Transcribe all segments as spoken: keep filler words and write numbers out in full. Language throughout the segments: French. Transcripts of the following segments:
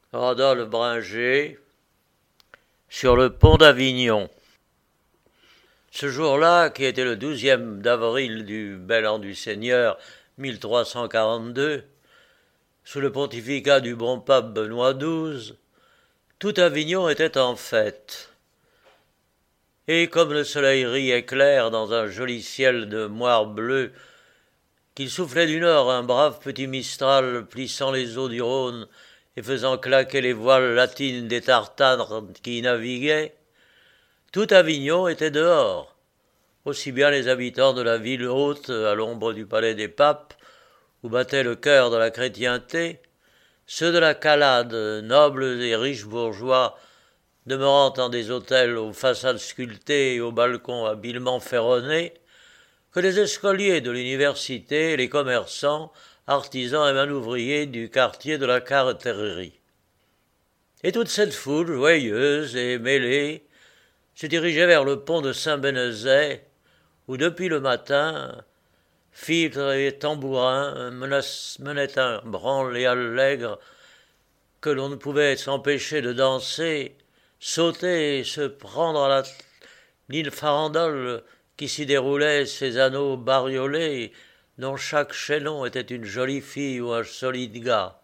Rodolphe Bringer, sur le pont d'Avignon. Ce jour-là, qui était le douzième d'avril du bel an du Seigneur mille trois cent quarante-deux, sous le pontificat du bon pape Benoît douze, tout Avignon était en fête. Et comme le soleil riait clair dans un joli ciel de moire bleue, qu'il soufflait du nord un brave petit mistral plissant les eaux du Rhône et faisant claquer les voiles latines des tartares qui y naviguaient, tout Avignon était dehors, aussi bien les habitants de la ville haute à l'ombre du palais des papes, où battait le cœur de la chrétienté, ceux de la Calade, nobles et riches bourgeois, demeurant dans des hôtels aux façades sculptées et aux balcons habilement ferronnés, que les escoliers de l'université, les commerçants, artisans et manouvriers du quartier de la Carreterie. Et toute cette foule joyeuse et mêlée se dirigeait vers le pont de Saint-Bénezet, où depuis le matin, filtres et tambourins menaient un branle allègre que l'on ne pouvait s'empêcher de danser, sauter et se prendre à la l'île farandole qui s'y déroulait ses anneaux bariolés, dont chaque chaînon était une jolie fille ou un solide gars.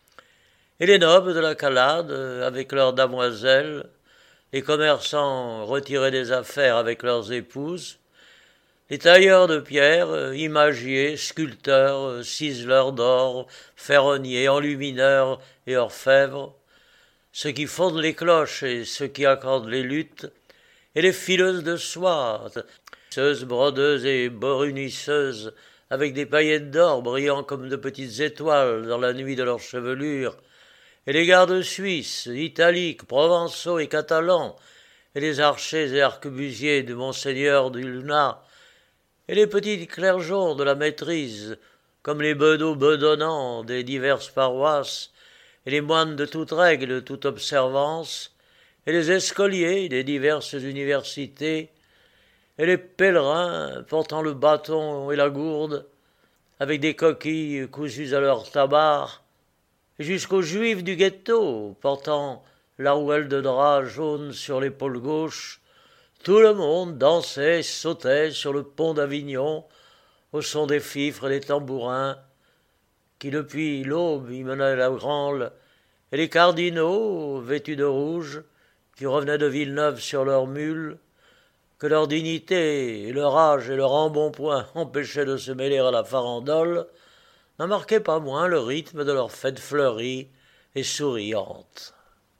Et les nobles de la Calade, avec leurs damoiselles, les commerçants retirés des affaires avec leurs épouses, les tailleurs de pierre, imagiers, sculpteurs, ciseleurs d'or, ferronniers, enlumineurs et orfèvres, ceux qui fondent les cloches et ceux qui accordent les luttes, et les fileuses de soie, tisseuses, brodeuses et brunisseuses, avec des paillettes d'or brillant comme de petites étoiles dans la nuit de leur chevelure, et les gardes suisses, italiques, provençaux et catalans, et les archers et arquebusiers de Monseigneur du Luna, et les petits clergeons de la maîtrise, comme les bedeaux bedonnants des diverses paroisses, et les moines de toute règle et de toute observance, et les escoliers des diverses universités, et les pèlerins portant le bâton et la gourde, avec des coquilles cousues à leur tabard, et jusqu'aux juifs du ghetto, portant la rouelle de drap jaune sur l'épaule gauche, tout le monde dansait, sautait sur le pont d'Avignon, au son des fifres et des tambourins, qui depuis l'aube y menaient la branle, et les cardinaux, vêtus de rouge, qui revenaient de Villeneuve sur leurs mules, que leur dignité et leur âge et leur embonpoint empêchaient de se mêler à la farandole, n'en marquaient pas moins le rythme de leur fête fleurie et souriante.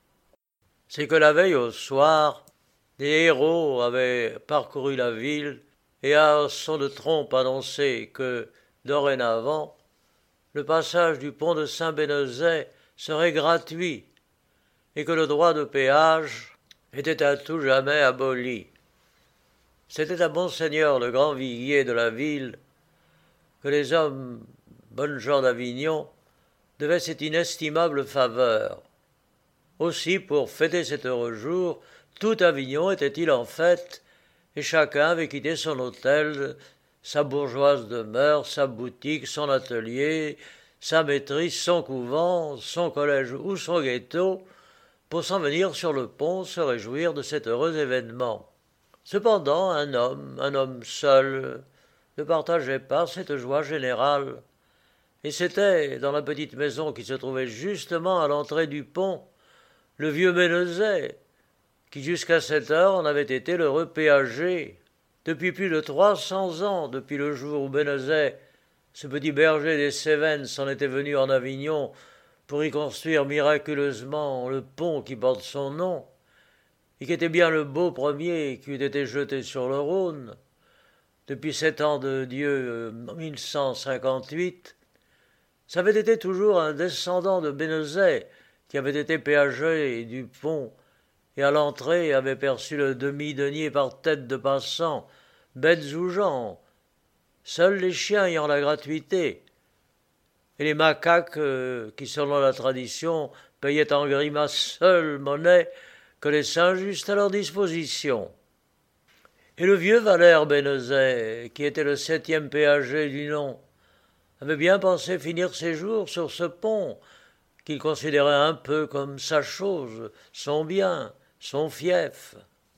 C'est que la veille au soir, des héros avaient parcouru la ville et à un son de trompe annoncé que, dorénavant, le passage du pont de Saint-Bénezet serait gratuit et que le droit de péage était à tout jamais aboli. C'était à Monseigneur le grand viguier de la ville que les hommes bonnes gens d'Avignon devaient cette inestimable faveur. Aussi, pour fêter cet heureux jour, tout Avignon était-il en fête, et chacun avait quitté son hôtel, sa bourgeoise demeure, sa boutique, son atelier, sa maîtrise, son couvent, son collège ou son ghetto, pour s'en venir sur le pont se réjouir de cet heureux événement. Cependant, un homme, un homme seul, ne partageait pas cette joie générale, et c'était, dans la petite maison qui se trouvait justement à l'entrée du pont, le vieux Bénezet, qui jusqu'à cette heure en avait été l'heureux péager. Depuis plus de trois cents ans, depuis le jour où Bénezet, ce petit berger des Cévennes, s'en était venu en Avignon pour y construire miraculeusement le pont qui porte son nom, et qui était bien le beau premier qui eût été jeté sur le Rhône, depuis sept ans de Dieu mille cent cinquante-huit, ça avait été toujours un descendant de Bénezet qui avait été péager du pont, et à l'entrée avait perçu le demi-denier par tête de passant, bêtes ou gens, seuls les chiens ayant la gratuité, et les macaques euh, qui, selon la tradition, payaient en grimace seule monnaie que les saints justes à leur disposition. Et le vieux Valère Bénezet, qui était le septième péager du nom, avait bien pensé finir ses jours sur ce pont, qu'il considérait un peu comme sa chose, son bien, son fief.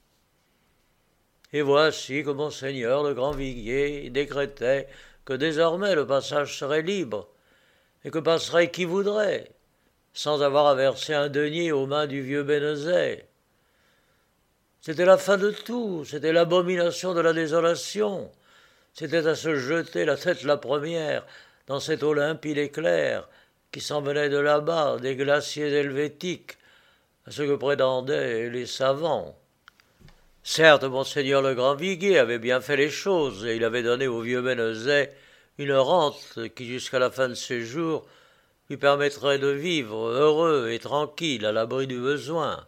Et voici que monseigneur le grand viguier décrétait que désormais le passage serait libre, et que passerait qui voudrait, sans avoir à verser un denier aux mains du vieux Bénezet. C'était la fin de tout, c'était l'abomination de la désolation, c'était à se jeter la tête la première dans cette eau limpide et claire qui s'en venait de là-bas, des glaciers helvétiques, à ce que prétendaient les savants. Certes, monseigneur le grand viguier avait bien fait les choses, et il avait donné au vieux Bénezet une rente qui, jusqu'à la fin de ses jours, lui permettrait de vivre heureux et tranquille à l'abri du besoin.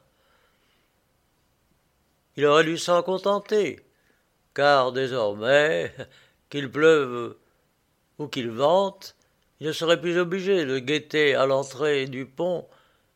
Il aurait dû s'en contenter, car désormais, qu'il pleuve ou qu'il vente, il ne serait plus obligé de guetter à l'entrée du pont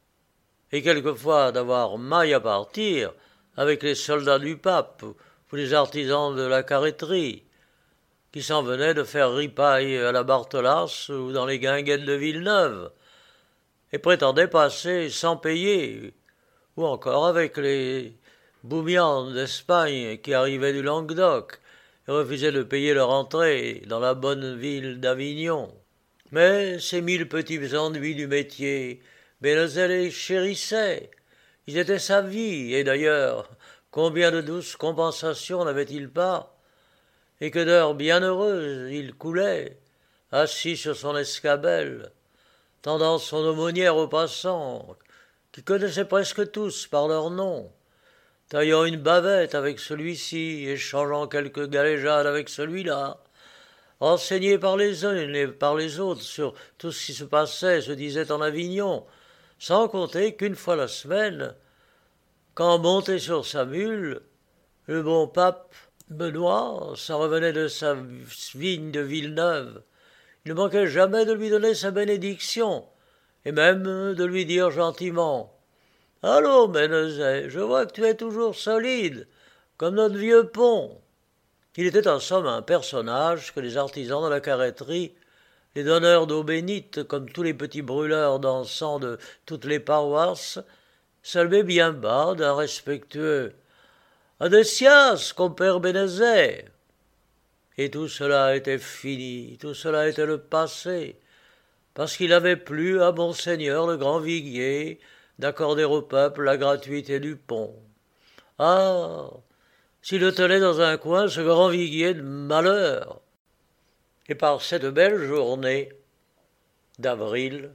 et quelquefois d'avoir maille à partir avec les soldats du pape ou les artisans de la carretterie qui s'en venaient de faire ripaille à la Barthelasse ou dans les guinguettes de Villeneuve et prétendaient passer sans payer, ou encore avec les boumians d'Espagne qui arrivaient du Languedoc et refusaient de payer leur entrée dans la bonne ville d'Avignon. Mais ces mille petits ennuis du métier, Bénezet les chérissait. Ils étaient sa vie, et d'ailleurs, combien de douces compensations n'avait-il pas, et que d'heures bien heureuses il coulait, assis sur son escabelle, tendant son aumônière aux passants, qui connaissaient presque tous par leur nom, taillant une bavette avec celui-ci, échangeant quelques galéjades avec celui-là, renseigné par les uns et par les autres sur tout ce qui se passait et se disait en Avignon, sans compter qu'une fois la semaine, quand monté sur sa mule, le bon pape Benoît s'en revenait de sa vigne de Villeneuve, il ne manquait jamais de lui donner sa bénédiction, et même de lui dire gentiment « Allô, Bénezet, je vois que tu es toujours solide, comme notre vieux pont. » Il était en somme un personnage que les artisans de la carretterie, les donneurs d'eau bénite, comme tous les petits brûleurs d'encens de toutes les paroisses, saluaient bien bas d'un respectueux « Adessias, compère Bénezet !» Et tout cela était fini, tout cela était le passé, parce qu'il n'avait plus à monseigneur le grand viguier d'accorder au peuple la gratuité du pont. Ah, s'il le tenait dans un coin, ce grand viguier de malheur. Et par cette belle journée d'avril,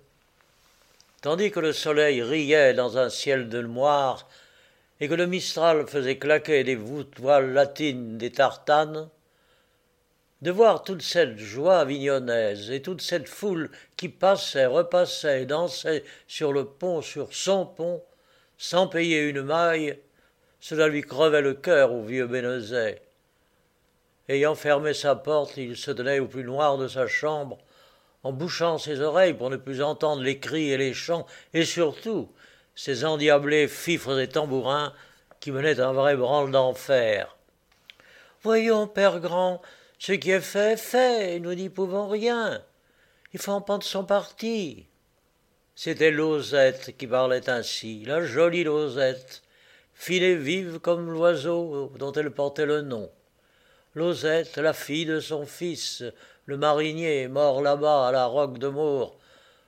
tandis que le soleil riait dans un ciel de noir et que le Mistral faisait claquer des voiles latines des tartanes, de voir toute cette joie avignonnaise et toute cette foule qui passait, repassait et dansait sur le pont, sur son pont, sans payer une maille, cela lui crevait le cœur au vieux Bénezet. Ayant fermé sa porte, il se tenait au plus noir de sa chambre, en bouchant ses oreilles pour ne plus entendre les cris et les chants, et surtout ces endiablés fifres et tambourins qui menaient un vrai branle d'enfer. « Voyons, père grand, ce qui est fait est fait, nous n'y pouvons rien. Il faut en prendre son parti. » C'était Lausette qui parlait ainsi, la jolie Lausette, fine et vive comme l'oiseau dont elle portait le nom. Lausette, la fille de son fils, le marinier, mort là-bas à la roque de Maure,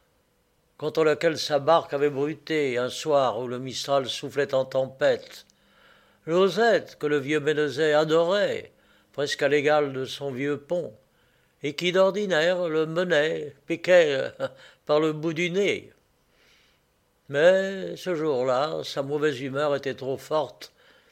contre lequel sa barque avait bruté un soir où le Mistral soufflait en tempête. Lausette, que le vieux Bénezet adorait, presque à l'égal de son vieux pont, et qui d'ordinaire le menait, piquait par le bout du nez. Mais ce jour-là, sa mauvaise humeur était trop forte,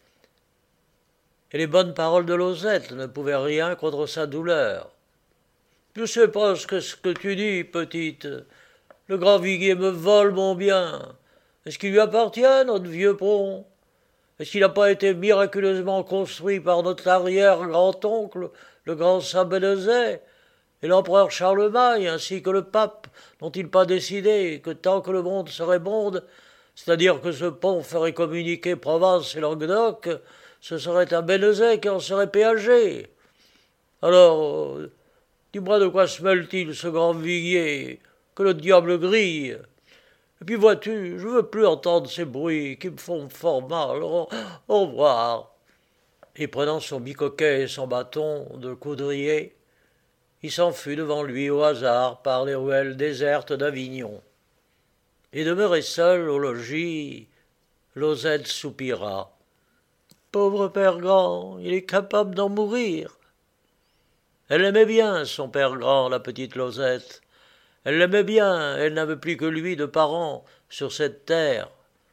et les bonnes paroles de Lausette ne pouvaient rien contre sa douleur. « Je ne sais pas ce que, ce que tu dis, petite. Le grand viguier me vole mon bien. Est-ce qu'il lui appartient, notre vieux pont ? Est-ce qu'il n'a pas été miraculeusement construit par notre arrière-grand-oncle, le grand saint Bénezet, et l'empereur Charlemagne, ainsi que le pape, n'ont-ils pas décidé que tant que le monde serait monde, c'est-à-dire que ce pont ferait communiquer Provence et Languedoc, ce serait un Bénezet qui en serait péagé. Alors, dis-moi de quoi se mêle-t-il, ce grand viguier, que le diable grille ? Et puis vois-tu, je veux plus entendre ces bruits qui me font fort mal. Au, au revoir. » Et prenant son bicoquet et son bâton de coudrier, il s'en fut devant lui au hasard par les ruelles désertes d'Avignon. Et demeuré seul au logis, Lausette soupira. « Pauvre père grand, il est capable d'en mourir. » Elle aimait bien son père grand, la petite Lausette. Elle l'aimait bien, elle n'avait plus que lui de parent sur cette terre.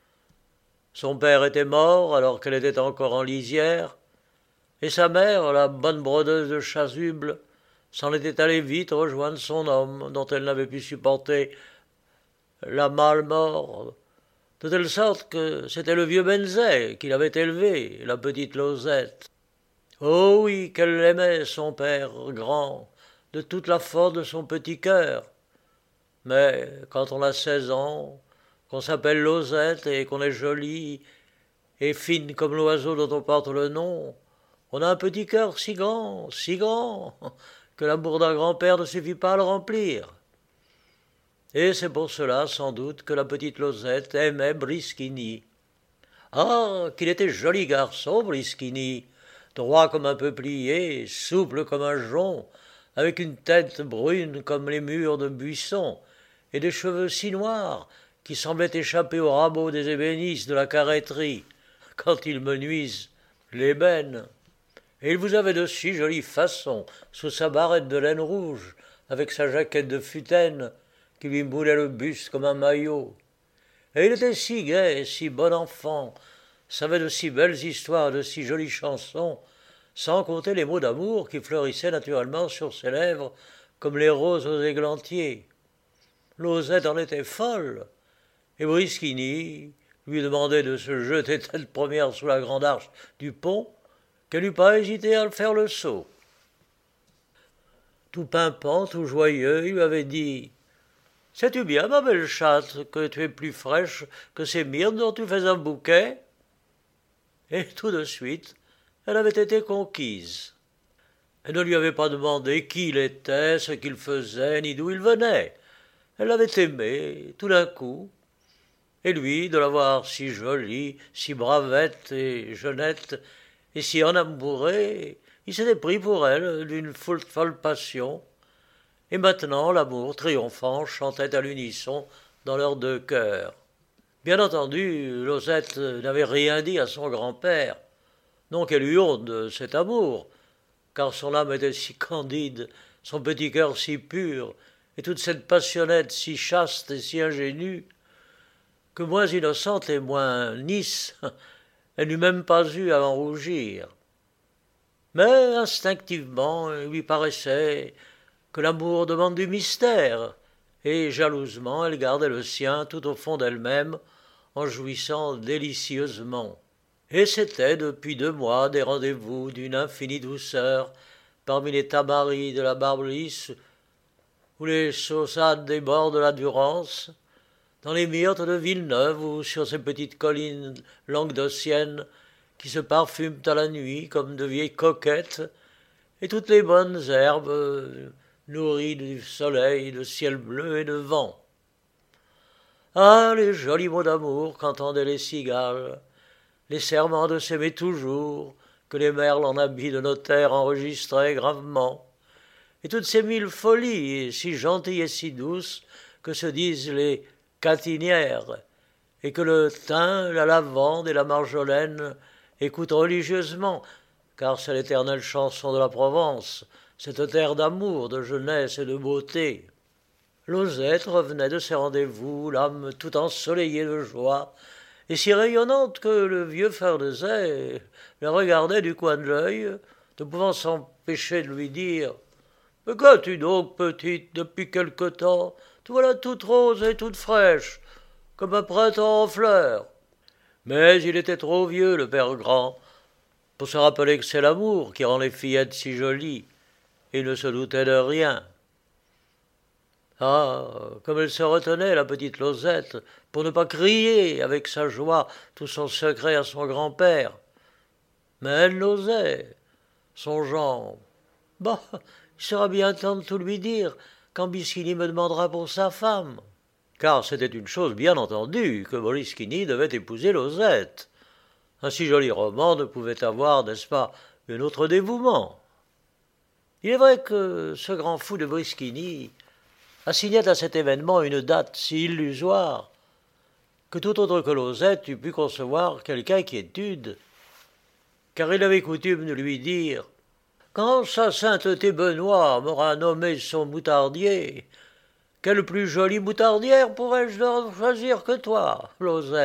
Son père était mort alors qu'elle était encore en lisière, et sa mère, la bonne brodeuse de chasuble, s'en était allée vite rejoindre son homme, dont elle n'avait pu supporter la mâle mort, de telle sorte que c'était le vieux Benzet qui l'avait élevée, la petite Lausette. Oh oui, qu'elle l'aimait, son père grand, de toute la force de son petit cœur. Mais quand on a seize ans, qu'on s'appelle Lausette et qu'on est jolie et fine comme l'oiseau dont on porte le nom, on a un petit cœur si grand, si grand, que l'amour d'un grand-père ne suffit pas à le remplir. Et c'est pour cela, sans doute, que la petite Lausette aimait Brischini. Ah, qu'il était joli garçon, Brischini, droit comme un peuplier, souple comme un jonc, avec une tête brune comme les murs de buisson, et des cheveux si noirs qui semblaient échapper au rabot des ébénistes de la carretterie, quand ils me nuisent l'ébène. Et il vous avait de si jolies façons, sous sa barrette de laine rouge, avec sa jaquette de futaine, qui lui moulait le buste comme un maillot. Et il était si gai, si bon enfant, savait de si belles histoires, de si jolies chansons, sans compter les mots d'amour qui fleurissaient naturellement sur ses lèvres, comme les roses aux églantiers. Lausette en était folle, et Brischini lui demandait de se jeter tête première sous la grande arche du pont, qu'elle n'eût pas hésité à faire le saut. Tout pimpant, tout joyeux, il lui avait dit « Sais-tu bien, ma belle chatte, que tu es plus fraîche que ces myrtes dont tu fais un bouquet ?» Et tout de suite, elle avait été conquise. Elle ne lui avait pas demandé qui il était, ce qu'il faisait, ni d'où il venait. Elle l'avait aimé, tout d'un coup. Et lui, de la voir si jolie, si bravette et jeunette, et si enamourée, il s'était pris pour elle d'une folle, folle passion. Et maintenant, l'amour triomphant chantait à l'unisson dans leurs deux cœurs. Bien entendu, Lausette n'avait rien dit à son grand-père. Non qu'elle eût honte de cet amour, car son âme était si candide, son petit cœur si pur, et toute cette passionnette si chaste et si ingénue, que moins innocente et moins nice, elle n'eût même pas eu à en rougir. Mais instinctivement, il lui paraissait que l'amour demande du mystère, et jalousement elle gardait le sien tout au fond d'elle-même, en jouissant délicieusement. Et c'était depuis deux mois des rendez-vous d'une infinie douceur parmi les tamaris de la barbe lisse ou les chaussades des bords de la Durance, dans les myrtes de Villeneuve ou sur ces petites collines languedociennes qui se parfument à la nuit comme de vieilles coquettes, et toutes les bonnes herbes nourries du soleil, de ciel bleu et de vent. Ah, les jolis mots d'amour qu'entendaient les cigales, les serments de s'aimer toujours, que les merles en habits de notaire enregistraient gravement, et toutes ces mille folies, si gentilles et si douces, que se disent les catinières, et que le thym, la lavande et la marjolaine écoutent religieusement, car c'est l'éternelle chanson de la Provence, cette terre d'amour, de jeunesse et de beauté. Lausette revenait de ses rendez-vous, l'âme tout ensoleillée de joie, et si rayonnante que le vieux Ferdezet la regardait du coin de l'œil, ne pouvant s'empêcher de lui dire « Mais qu'as-tu donc, petite, depuis quelque temps? Te voilà toute rose et toute fraîche, comme un printemps en fleurs. » Mais il était trop vieux, le père grand, pour se rappeler que c'est l'amour qui rend les fillettes si jolies, et il ne se doutait de rien. Ah, comme elle se retenait, la petite Lausette, pour ne pas crier avec sa joie tout son secret à son grand-père. Mais elle n'osait, songeant « Bah, il sera bien temps de tout lui dire quand Brischini me demandera pour sa femme. » car c'était une chose bien entendue que Briskynie devait épouser Lauzette. Un si joli roman ne pouvait avoir, n'est-ce pas, un autre dévouement. Il est vrai que ce grand fou de Briskynie assignait à cet événement une date si illusoire que tout autre que Lauzette eût pu concevoir quelque inquiétude, car il avait coutume de lui dire « Quand sa sainteté Benoît m'aura nommé son moutardier, quelle plus jolie moutardière pourrais-je donc choisir que toi, Lauzette ?»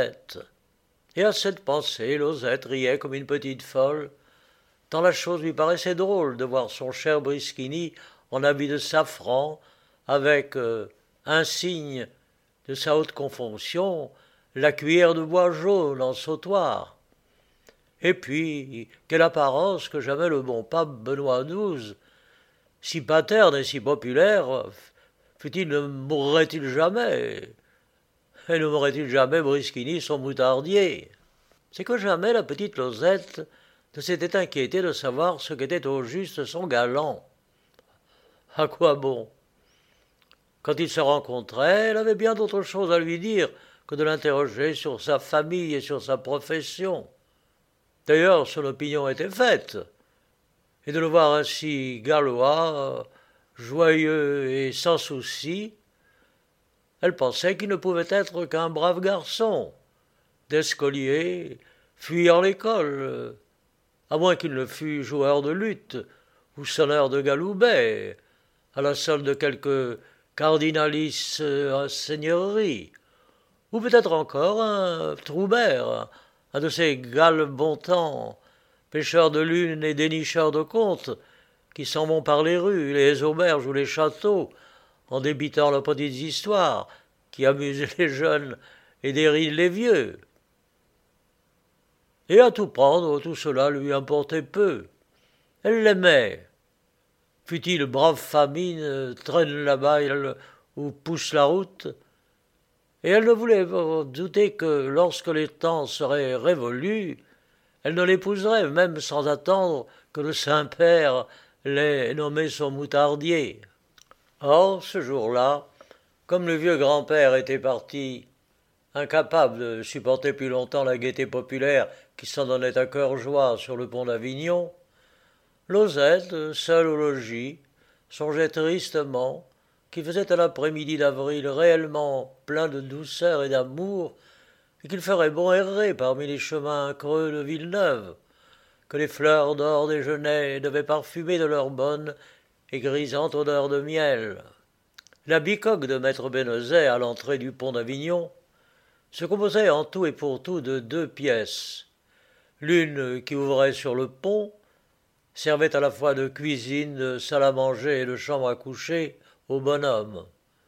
Et à cette pensée, Lauzette riait comme une petite folle, tant la chose lui paraissait drôle de voir son cher Briskynie en habit de safran, avec euh, un signe de sa haute confonction, la cuillère de bois jaune en sautoir. Et puis, quelle apparence que jamais le bon pape Benoît douze, si paterne et si populaire, fût-il ne mourrait-il jamais, et ne mourrait-il jamais Briskynie son moutardier? C'est que jamais la petite Lauzette ne s'était inquiétée de savoir ce qu'était au juste son galant. À quoi bon? Quand ils se rencontraient, elle avait bien d'autres choses à lui dire que de l'interroger sur sa famille et sur sa profession. D'ailleurs, son opinion était faite, et de le voir ainsi gallois, joyeux et sans souci, elle pensait qu'il ne pouvait être qu'un brave garçon, d'escolier, fuyant l'école, à moins qu'il ne fût joueur de lutte ou sonneur de galoubet, à la solde de quelque cardinalis en seigneurie, ou peut-être encore un troubert, un de ces Galles bon-temps, pêcheurs de lune et dénicheurs de contes, qui s'en vont par les rues, les auberges ou les châteaux, en débitant leurs petites histoires, qui amusent les jeunes et dérident les vieux. Et à tout prendre, tout cela lui importait peu. Elle l'aimait. Fût-il brave famine, traîne la baille ou pousse la route, et elle ne voulait douter que lorsque les temps seraient révolus, elle ne l'épouserait même sans attendre que le Saint-Père l'ait nommé son moutardier. Or, ce jour-là, comme le vieux grand-père était parti, incapable de supporter plus longtemps la gaieté populaire qui s'en donnait à cœur joie sur le pont d'Avignon, Lauzette, seule au logis, songeait tristement qu'il faisait un après-midi d'avril réellement plein de douceur et d'amour, et qu'il ferait bon errer parmi les chemins creux de Villeneuve, que les fleurs d'or des genêts devaient parfumer de leur bonne et grisante odeur de miel. La bicoque de maître Bénezet à l'entrée du pont d'Avignon se composait en tout et pour tout de deux pièces. L'une qui ouvrait sur le pont servait à la fois de cuisine, de salle à manger et de chambre à coucher au bonhomme.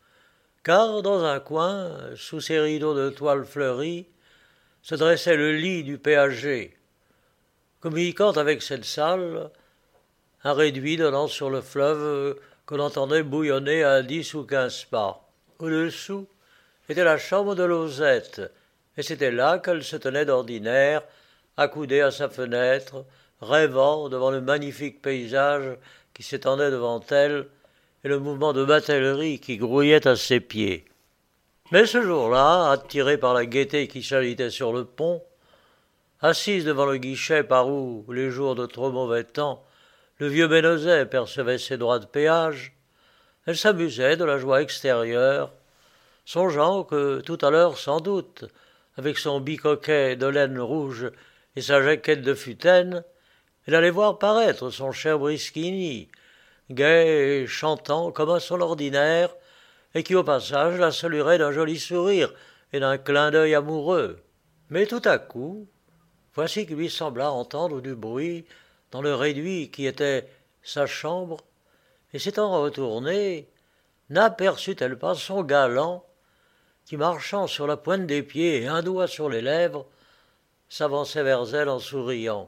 Car dans un coin, sous ses rideaux de toile fleurie, se dressait le lit du péager, communiquant avec cette salle un réduit donnant sur le fleuve que l'on entendait bouillonner à dix ou quinze pas. Au-dessous était la chambre de Lauzette, et c'était là qu'elle se tenait d'ordinaire, accoudée à sa fenêtre, rêvant devant le magnifique paysage qui s'étendait devant elle et le mouvement de batellerie qui grouillait à ses pieds. Mais ce jour-là, attirée par la gaieté qui s'agitait sur le pont, assise devant le guichet par où, les jours de trop mauvais temps, le vieux Bénezet percevait ses droits de péage, elle s'amusait de la joie extérieure, songeant que tout à l'heure, sans doute, avec son bicoquet de laine rouge et sa jaquette de futaine, elle allait voir paraître son cher Briskynie, gai et chantant comme à son ordinaire, et qui au passage la saluerait d'un joli sourire et d'un clin d'œil amoureux. Mais tout à coup, voici qu'il lui sembla entendre du bruit dans le réduit qui était sa chambre, et s'étant retournée, n'aperçut-elle pas son galant, qui, marchant sur la pointe des pieds et un doigt sur les lèvres, s'avançait vers elle en souriant.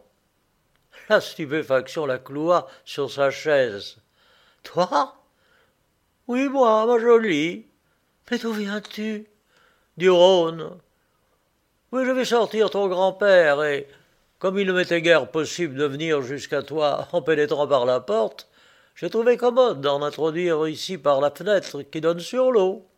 La stupéfaction la cloua sur sa chaise. « Toi ? Oui, moi, ma jolie. Mais d'où viens-tu ? Du Rhône. Oui, je vais sortir ton grand-père, et, comme il ne m'était guère possible de venir jusqu'à toi en pénétrant par la porte, j'ai trouvé commode d'en introduire ici par la fenêtre qui donne sur l'eau. »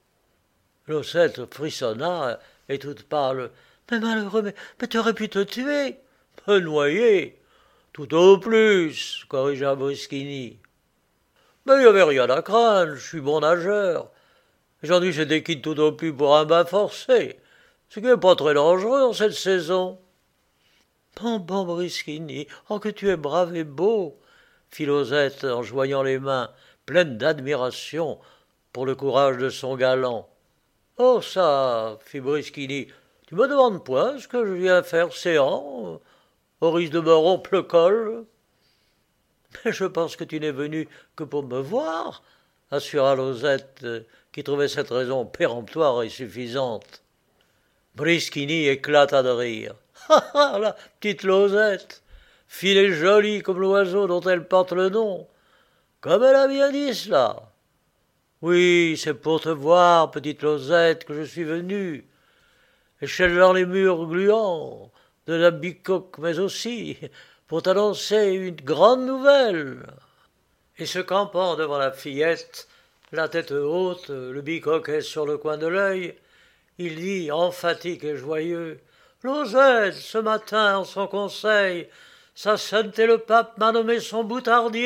Losette frissonna et toute pâle. Mais malheureux, mais, mais tu aurais pu te tuer. Me noyer. Tout au plus, corrigea Brisquini. Mais il n'y avait rien à craindre, je suis bon nageur. Aujourd'hui j'étais quitte tout au plus pour un bain forcé, ce qui n'est pas très dangereux en cette saison. Bon, bon, Brisquini, oh que tu es brave et beau, fit Losette en joignant les mains, pleine d'admiration pour le courage de son galant. Oh ça, fit Brisquini, tu me demandes point ce que je viens faire séant, au risque de me rompre le col. Mais je pense que tu n'es venu que pour me voir, assura Losette, qui trouvait cette raison péremptoire et suffisante. Brisquini éclata de rire. Ah ah, la petite Losette, fine et jolie comme l'oiseau dont elle porte le nom. Comme elle a bien dit cela. Oui, c'est pour te voir, petite Losette, que je suis venu. Échelle dans les murs gluants de la bicoque, mais aussi pour t'annoncer une grande nouvelle. Et se campant devant la fillette, la tête haute, le bicoquet sur le coin de l'œil, il dit, emphatique et joyeux, « Losette, ce matin, en son conseil, sa sainteté le pape m'a nommé son boutardier. »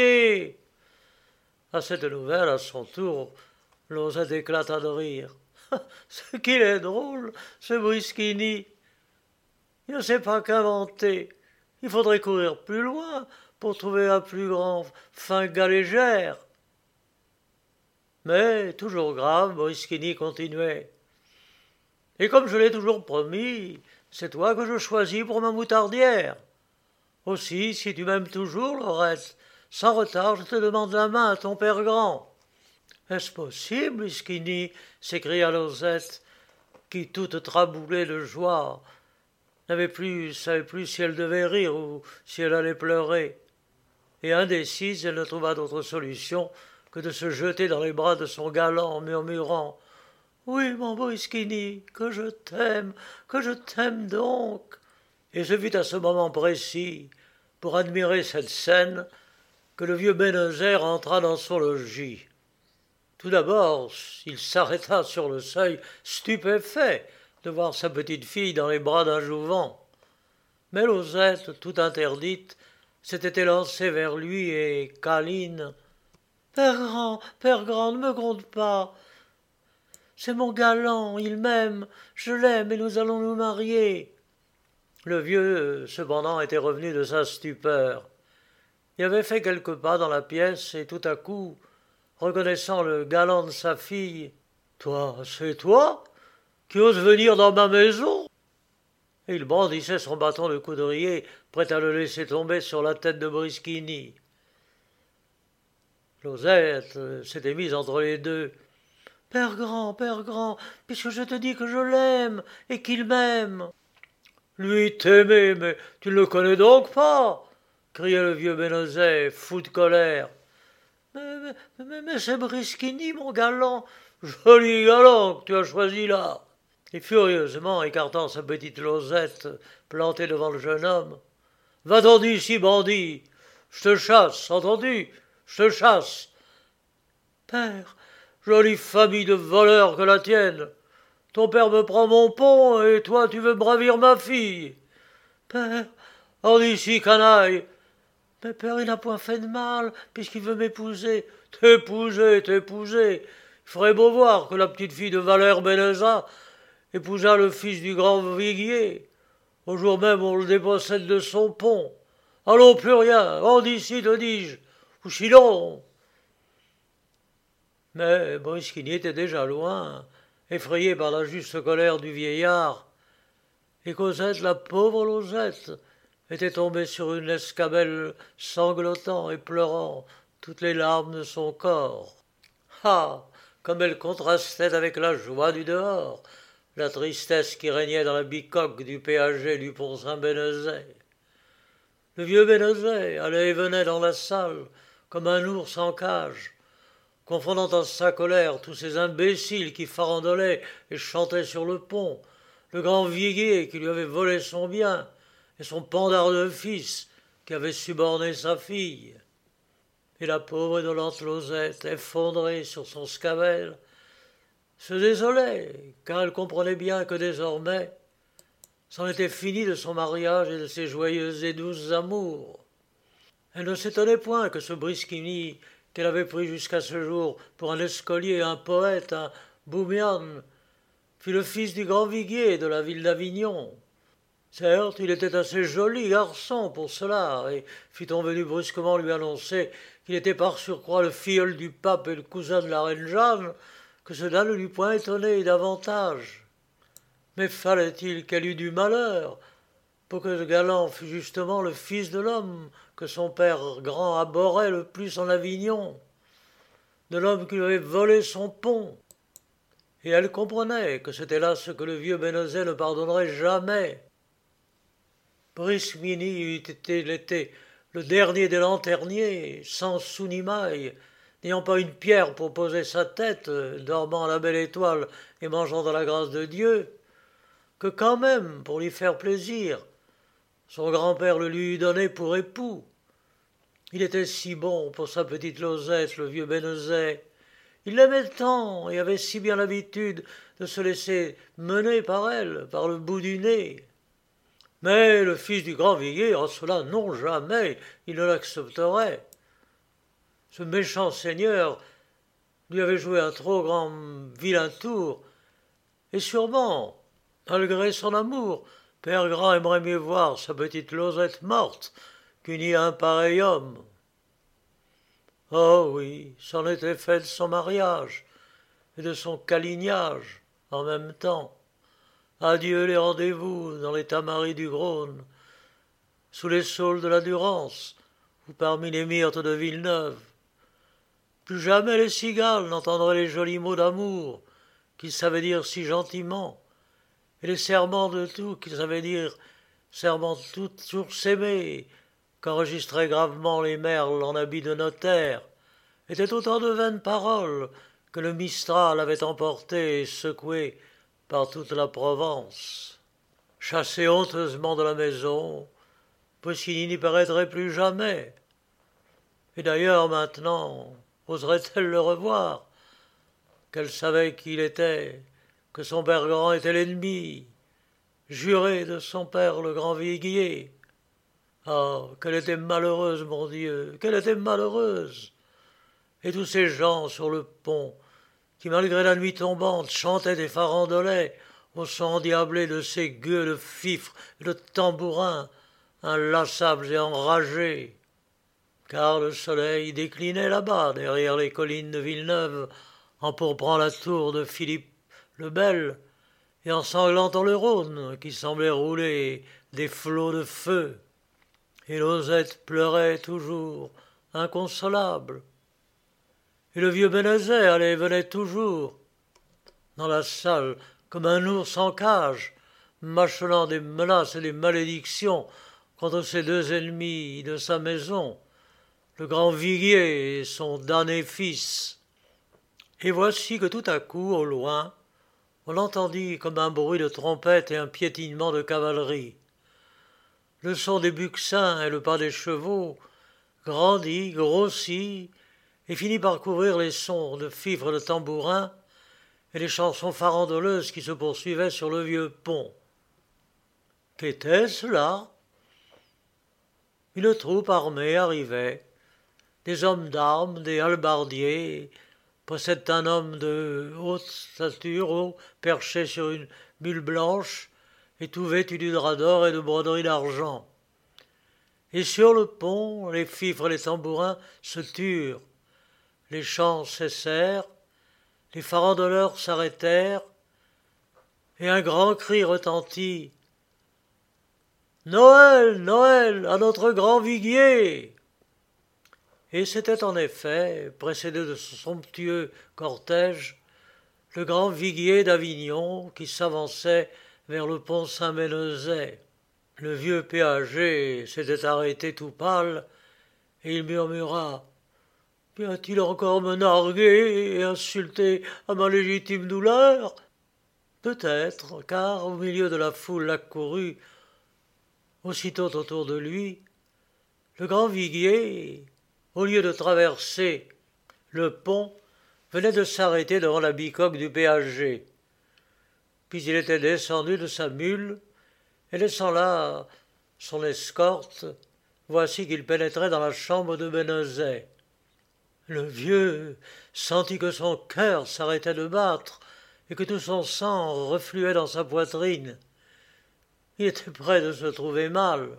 À cette nouvelle, à son tour, Losette éclata de rire. « Ce qu'il est drôle, ce Brisquini. Il ne sait pas qu'inventer. Il faudrait courir plus loin pour trouver un plus grand fin galégère. » Mais, toujours grave, Brisquini continuait. « Et comme je l'ai toujours promis, c'est toi que je choisis pour ma moutardière. Aussi, si tu m'aimes toujours, Lorette, sans retard, je te demande la main à ton père grand. » « Est-ce possible, Brisquini ?» s'écria Losette, qui, toute traboulée de joie, n'avait plus, savait plus si elle devait rire ou si elle allait pleurer. Et indécise, elle ne trouva d'autre solution que de se jeter dans les bras de son galant en murmurant « Oui, mon Brisquini, que je t'aime, que je t'aime donc !» Et ce fut à ce moment précis, pour admirer cette scène, que le vieux Bénezet entra dans son logis. Tout d'abord, il s'arrêta sur le seuil, stupéfait de voir sa petite fille dans les bras d'un jouvent. Mais Losette, tout interdite, s'était élancée vers lui et, câline, « Père grand, père grand, ne me gronde pas. C'est mon galant, il m'aime, je l'aime et nous allons nous marier. » Le vieux, cependant, était revenu de sa stupeur. Il avait fait quelques pas dans la pièce et tout à coup, reconnaissant le galant de sa fille, « Toi, c'est toi qui oses venir dans ma maison ?» Et il brandissait son bâton de coudrier, prêt à le laisser tomber sur la tête de Brisquini. Losette s'était mise entre les deux. « Père grand, père grand, puisque je te dis que je l'aime et qu'il m'aime. »« Lui t'aimer, mais tu ne le connais donc pas !» criait le vieux Bénezet, fou de colère. Mais, mais, mais, mais c'est Brisquini, mon galant, joli galant que tu as choisi là. Et furieusement écartant sa petite Losette plantée devant le jeune homme. « Va-t'en d'ici, bandit, je te chasse, entendu, je te chasse. »« Père, jolie famille de voleurs que la tienne, ton père me prend mon pont et toi tu veux bravir ma fille. »« Père, hors d'ici, canaille. » « Mais père, il n'a point fait de mal, puisqu'il veut m'épouser. »« T'épouser, t'épouser. Il ferait beau voir que la petite fille de Valère Bénezat épousa le fils du grand viguier. Au jour même, on le dépossède de son pont. Allons, plus rien, hors d'ici, te dis-je, ou sinon. » Mais Brisquini était déjà loin, effrayé par la juste colère du vieillard. Et Cosette, la pauvre Losette, était tombée sur une escabelle, sanglotant et pleurant toutes les larmes de son corps. Ah, comme elle contrastait avec la joie du dehors, la tristesse qui régnait dans la bicoque du péager du pont Saint-Bénezet. Le vieux Bénezet allait et venait dans la salle comme un ours en cage, confondant en sa colère tous ces imbéciles qui farandolaient et chantaient sur le pont, le grand viguier qui lui avait volé son bien, et son pendard de fils qui avait suborné sa fille. Et la pauvre et dolente Losette, effondrée sur son scabelle, se désolait, car elle comprenait bien que désormais, c'en était fini de son mariage et de ses joyeuses et douces amours. Elle ne s'étonnait point que ce Briskini, qu'elle avait pris jusqu'à ce jour pour un escolier, un poète, un boumian, fût le fils du grand viguier de la ville d'Avignon. Certes, il était assez joli garçon pour cela, et fut-on venu brusquement lui annoncer qu'il était par surcroît le filleul du pape et le cousin de la reine Jeanne, que cela ne l'eût point étonné davantage. Mais fallait-il qu'elle eût du malheur pour que ce galant fût justement le fils de l'homme que son père grand abhorrait le plus en Avignon, de l'homme qui lui avait volé son pont. Et elle comprenait que c'était là ce que le vieux Bénezet ne pardonnerait jamais. Briskmini eût été l'été le dernier des lanterniers, sans sou ni maille, n'ayant pas une pierre pour poser sa tête, dormant à la belle étoile et mangeant dans la grâce de Dieu, que quand même, pour lui faire plaisir, son grand-père le lui eût donné pour époux. Il était si bon pour sa petite Lausette, le vieux Bénezet. Il l'aimait tant et avait si bien l'habitude de se laisser mener par elle, par le bout du nez. Mais le fils du grand viguier, en cela non jamais, il ne l'accepterait. Ce méchant seigneur lui avait joué un trop grand vilain tour, et sûrement, malgré son amour, Père Grand aimerait mieux voir sa petite Lausette morte qu'unie à un pareil homme. Oh oui, c'en était fait de son mariage et de son calignage en même temps. Adieu les rendez-vous dans les tamaris du Grône, sous les saules de la Durance ou parmi les myrtes de Villeneuve. Plus jamais les cigales n'entendraient les jolis mots d'amour qu'ils savaient dire si gentiment, et les serments de tout qu'ils savaient dire, serments de toujours s'aimer, qu'enregistraient gravement les merles en habit de notaire, étaient autant de vaines paroles que le Mistral avait emportées et secouées par toute la Provence. Chassée honteusement de la maison, Briskini n'y paraîtrait plus jamais. Et d'ailleurs maintenant, oserait-elle le revoir, qu'elle savait qui il était, que son père grand était l'ennemi, juré de son père le grand viguier. Ah, qu'elle était malheureuse, mon Dieu, qu'elle était malheureuse. Et tous ces gens sur le pont, qui malgré la nuit tombante chantaient des farandolets au son endiablé de ces gueux de fifres et de tambourins, inlassables et enragés. Car le soleil déclinait là-bas, derrière les collines de Villeneuve, empourprant la tour de Philippe le Bel, et ensanglantant le Rhône, qui semblait rouler des flots de feu. Et Lausette pleurait toujours, inconsolable. Et le vieux Bénezet allait et venait toujours dans la salle comme un ours en cage, mâchonnant des menaces et des malédictions contre ces deux ennemis de sa maison, le grand viguier et son damné fils. Et voici que tout à coup, au loin, on entendit comme un bruit de trompette et un piétinement de cavalerie. Le son des buccins et le pas des chevaux grandit, grossit, et finit par couvrir les sons de fifres de tambourins et les chansons farandoleuses qui se poursuivaient sur le vieux pont. Qu'était-ce là? Une troupe armée arrivait. Des hommes d'armes, des hallebardiers, précèdent un homme de haute stature, haut, perché sur une mule blanche, et tout vêtu du drap d'or et de broderies d'argent. Et sur le pont, les fifres et les tambourins se turent. Les chants cessèrent, les farandoleurs s'arrêtèrent, et un grand cri retentit. « Noël, Noël, à notre grand viguier !» Et c'était en effet, précédé de ce somptueux cortège, le grand viguier d'Avignon qui s'avançait vers le pont Saint-Bénezet. Le vieux péager s'était arrêté tout pâle, et il murmura « Vient-il encore me narguer et insulter à ma légitime douleur ?» Peut-être, car au milieu de la foule accourue, aussitôt autour de lui, le grand viguier, au lieu de traverser le pont, venait de s'arrêter devant la bicoque du péager. Puis il était descendu de sa mule, et laissant là son escorte, voici qu'il pénétrait dans la chambre de Bénezet. Le vieux sentit que son cœur s'arrêtait de battre et que tout son sang refluait dans sa poitrine. Il était près de se trouver mal.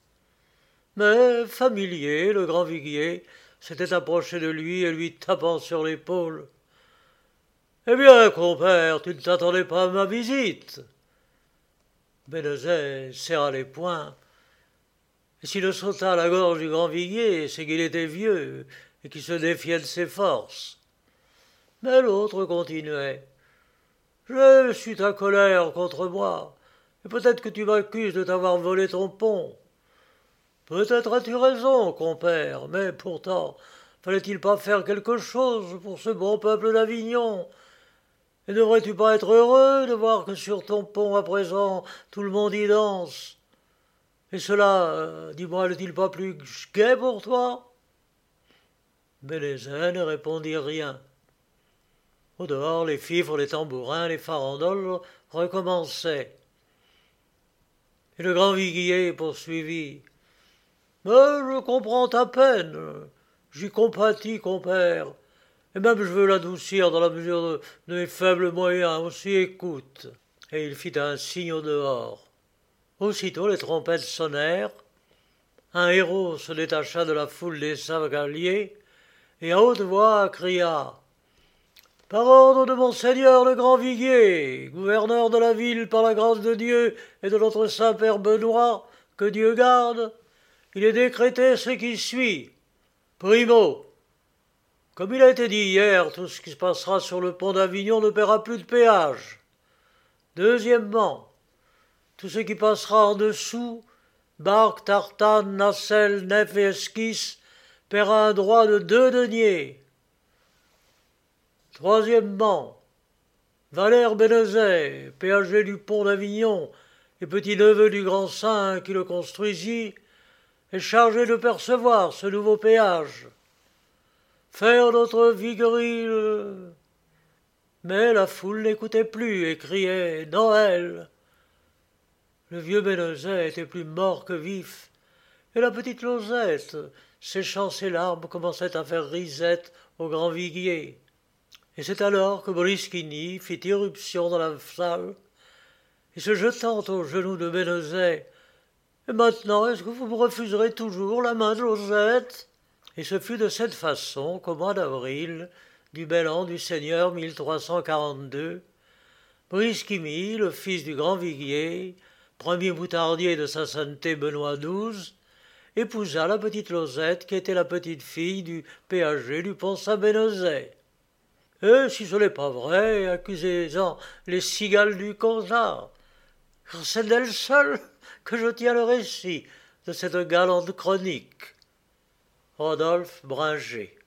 Mais, familier, le grand viguier s'était approché de lui et lui tapant sur l'épaule. « Eh bien, compère, tu ne t'attendais pas à ma visite ?» Bénezet serra les poings, et s'il sauta à la gorge du grand viguier, c'est qu'il était vieux et qu'il se défiait de ses forces. Mais l'autre continuait. « J'ai su ta colère contre moi, et peut-être que tu m'accuses de t'avoir volé ton pont. Peut-être as-tu raison, compère, mais pourtant, fallait-il pas faire quelque chose pour ce bon peuple d'Avignon? Et ne devrais-tu pas être heureux de voir que sur ton pont, à présent, tout le monde y danse? Et cela, euh, dis-moi, n'est-il pas plus gai pour toi ?» Bénezet ne répondit rien. Au dehors, les fifres, les tambourins, les farandoles recommençaient. Et le grand viguier poursuivit. « Mais je comprends ta peine, j'y compatis, compère, et même je veux l'adoucir dans la mesure de, de mes faibles moyens, aussi écoute. » Et il fit un signe au dehors. Aussitôt les trompettes sonnèrent, un héros se détacha de la foule des cavaliers, et à haute voix cria « Par ordre de monseigneur le grand viguier, gouverneur de la ville par la grâce de Dieu et de notre Saint-Père Benoît, que Dieu garde, il est décrété ce qui suit. Primo, comme il a été dit hier, tout ce qui se passera sur le pont d'Avignon ne paiera plus de péage. Deuxièmement, tout ce qui passera en dessous, barque, tartane, nacelle, nef et esquisse, paiera un droit de deux deniers. Troisièmement, Valère Bénezet, péager du pont d'Avignon et petit-neveu du grand saint qui le construisit, est chargé de percevoir ce nouveau péage. Faire notre viguerie. Mais la foule n'écoutait plus et criait « Noël !» Le vieux Bénezet était plus mort que vif, et la petite Lausette, séchant ses larmes, commençait à faire risette au grand viguier. Et c'est alors que Brisquini fit irruption dans la salle, et se jetant aux genoux de Bénezet, « Et maintenant, est-ce que vous me refuserez toujours la main de Lausette ?» Et ce fut de cette façon qu'au mois d'avril du bel an du Seigneur mille trois cent quarante-deux, Brisquini, le fils du grand viguier, premier moutardier de sa sainteté Benoît douze, épousa la petite Lausette qui était la petite fille du péager du pont Saint-Bénezet. Et si ce n'est pas vrai, accusez-en les cigales du Contat, car c'est d'elles seules que je tiens le récit de cette galante chronique. Rodolphe Bringer.